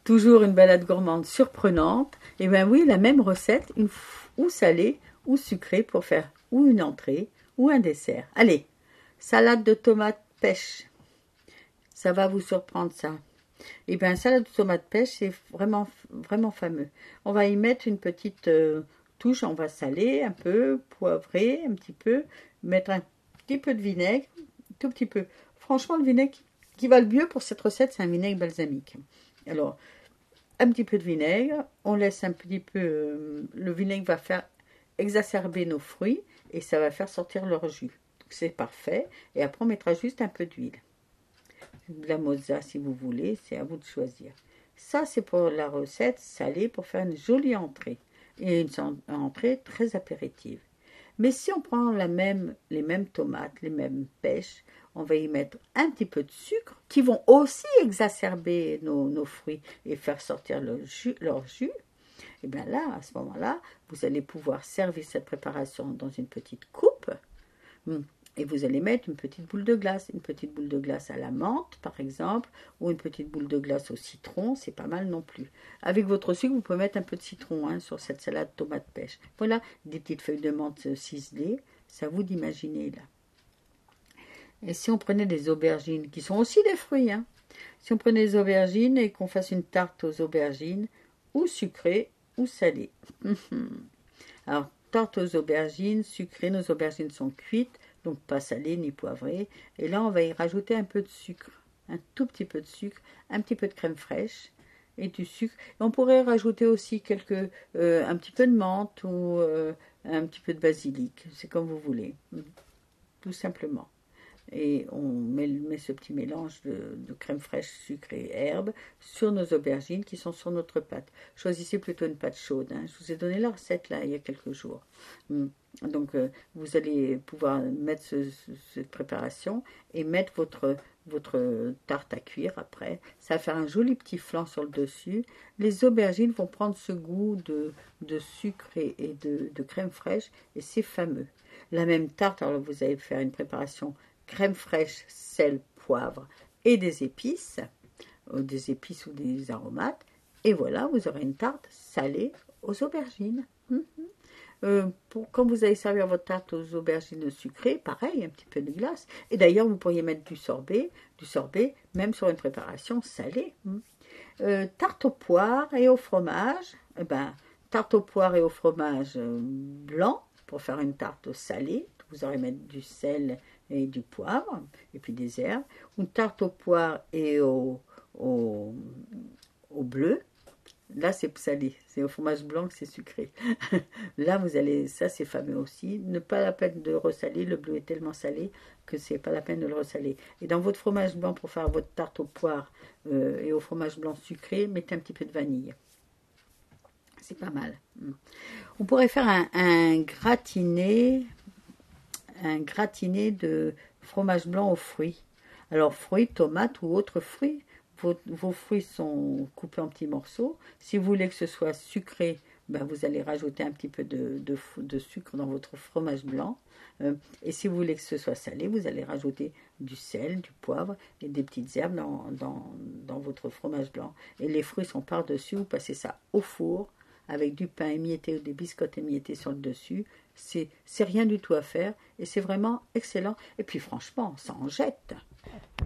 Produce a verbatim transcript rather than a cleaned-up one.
Toujours une balade gourmande surprenante. Et bien oui, la même recette, une ou salée ou sucrée pour faire ou une entrée ou un dessert. Allez, salade de tomates pêche. Ça va vous surprendre ça. Et bien salade de tomates pêche, c'est vraiment, vraiment fameux. On va y mettre une petite euh, touche, on va saler un peu, poivrer un petit peu, mettre un petit peu de vinaigre, tout petit peu. Franchement, le vinaigre qui va le mieux pour cette recette, c'est un vinaigre balsamique. Alors, un petit peu de vinaigre, on laisse un petit peu, euh, le vinaigre va faire exacerber nos fruits et ça va faire sortir leur jus. C'est parfait. Et après, on mettra juste un peu d'huile. De la mozza si vous voulez, c'est à vous de choisir. Ça, c'est pour la recette salée pour faire une jolie entrée. Et une entrée très apéritive. Mais si on prend la même, les mêmes tomates, les mêmes pêches, on va y mettre un petit peu de sucre qui vont aussi exacerber nos, nos fruits et faire sortir le jus, leur jus. Et bien là, à ce moment-là, vous allez pouvoir servir cette préparation dans une petite coupe. Et vous allez mettre une petite boule de glace, une petite boule de glace à la menthe par exemple, ou une petite boule de glace au citron, c'est pas mal non plus. Avec votre sucre, vous pouvez mettre un peu de citron hein, sur cette salade tomate pêche. Voilà, des petites feuilles de menthe ciselées, c'est à vous d'imaginer là. Et si on prenait des aubergines, qui sont aussi des fruits, hein, si on prenait des aubergines et qu'on fasse une tarte aux aubergines, ou sucrée ou salée. Alors, tarte aux aubergines, sucrée, nos aubergines sont cuites, donc pas salées ni poivrées. Et là, on va y rajouter un peu de sucre, un tout petit peu de sucre, un petit peu de crème fraîche et du sucre. Et on pourrait rajouter aussi quelques, euh, un petit peu de menthe ou euh, un petit peu de basilic, c'est comme vous voulez, tout simplement. Et on met, met ce petit mélange de, de crème fraîche, sucre et herbe sur nos aubergines qui sont sur notre pâte. Choisissez plutôt une pâte chaude. Hein. Je vous ai donné la recette là il y a quelques jours. Donc euh, vous allez pouvoir mettre ce, ce, cette préparation et mettre votre, votre tarte à cuire après. Ça va faire un joli petit flan sur le dessus. Les aubergines vont prendre ce goût de, de sucre et, et de, de crème fraîche et c'est fameux. La même tarte, alors vous allez faire une préparation crème fraîche, sel, poivre et des épices, ou des épices ou des aromates. Et voilà, vous aurez une tarte salée aux aubergines. Mmh. Euh, pour, quand vous allez servir votre tarte aux aubergines sucrées, pareil, un petit peu de glace. Et d'ailleurs, vous pourriez mettre du sorbet, du sorbet, même sur une préparation salée. Mmh. Euh, tarte aux poires et au fromage. Eh ben, tarte aux poires et au fromage euh, blanc pour faire une tarte salée. Vous aurez mettre du sel et du poivre, et puis des herbes, une tarte aux poires et au, au, au bleu, là c'est salé, c'est au fromage blanc que c'est sucré. Là vous allez, ça c'est fameux aussi, ne pas la peine de ressaler, le bleu est tellement salé que c'est pas la peine de le ressaler. Et dans votre fromage blanc, pour faire votre tarte aux poires euh, et au fromage blanc sucré, mettez un petit peu de vanille. C'est pas mal. On pourrait faire un, un gratiné, un gratiné de fromage blanc aux fruits. Alors fruits, tomates ou autres fruits. Vos, vos fruits sont coupés en petits morceaux. Si vous voulez que ce soit sucré, ben vous allez rajouter un petit peu de, de, de sucre dans votre fromage blanc. Euh, et si vous voulez que ce soit salé, vous allez rajouter du sel, du poivre et des petites herbes dans, dans, dans votre fromage blanc. Et les fruits sont par-dessus, vous passez ça au four avec du pain émietté ou des biscottes émiettées sur le dessus. C'est rien du tout à faire et c'est vraiment excellent. Et puis franchement, ça en jette.